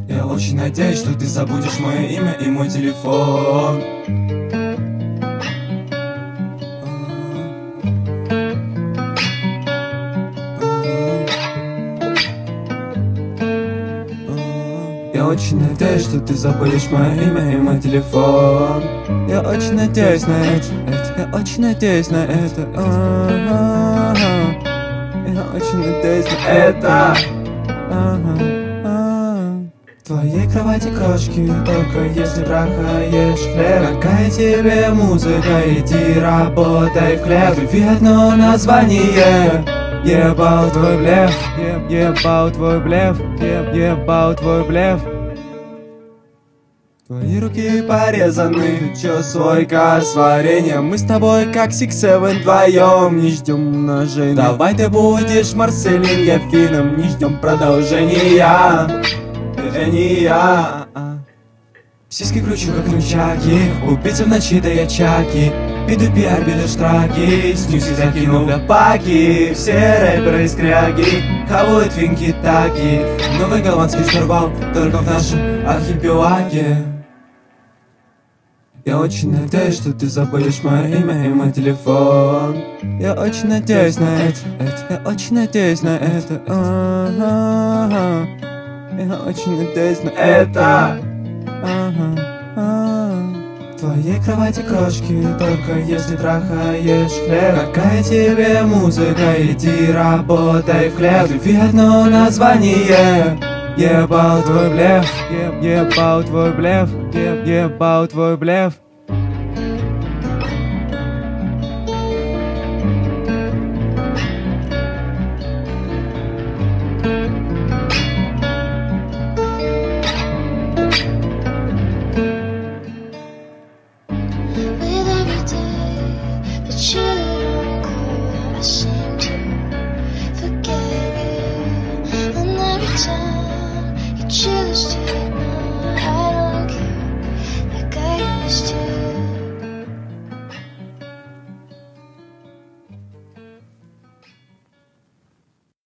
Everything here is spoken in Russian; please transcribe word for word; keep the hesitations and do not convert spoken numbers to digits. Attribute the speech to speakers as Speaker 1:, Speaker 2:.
Speaker 1: Я очень надеюсь, что ты забудешь мое имя и мой телефон. Я очень надеюсь, что ты забудешь мое имя и мой телефон. Я очень надеюсь на это, это. Я очень надеюсь на это. Я очень надеюсь на это. В твоей кровати крошки, только если трахаешь хлеб. Какая тебе музыка, иди работай в хлеб. Любви одно название. Ебал твой блеф, еб, ебал твой блеф, еб, ебал твой блеф. Твои руки порезаны, чё свойка с вареньем. Мы с тобой как Six Seven вдвоем, не ждем умножения. Давай ты будешь Марселин, я финном, не ждем продолжения. Э, не я. Сиськи кручу как крючаки, убийца в ночи, да я чаки. Биду пиар, биду штраки, снюси закинул для паки. Все рэперы из кряги, хавают финки таки. Новый голландский штурвал, только в нашем архипелаге. Я очень надеюсь, что ты забудешь мое имя и мой телефон. Я очень надеюсь на это, это. Я очень надеюсь на это. А-а-а. Я очень надеюсь на это. В твоей кровати крошки, только если трахаешь хлеб. Какая тебе музыка, иди работай в хлеб. Любви одно название. Ебал твой блеф, еб, ебал твой блеф, еб, ебал твой блеф.
Speaker 2: Choose to ignore, I don't care like I used to.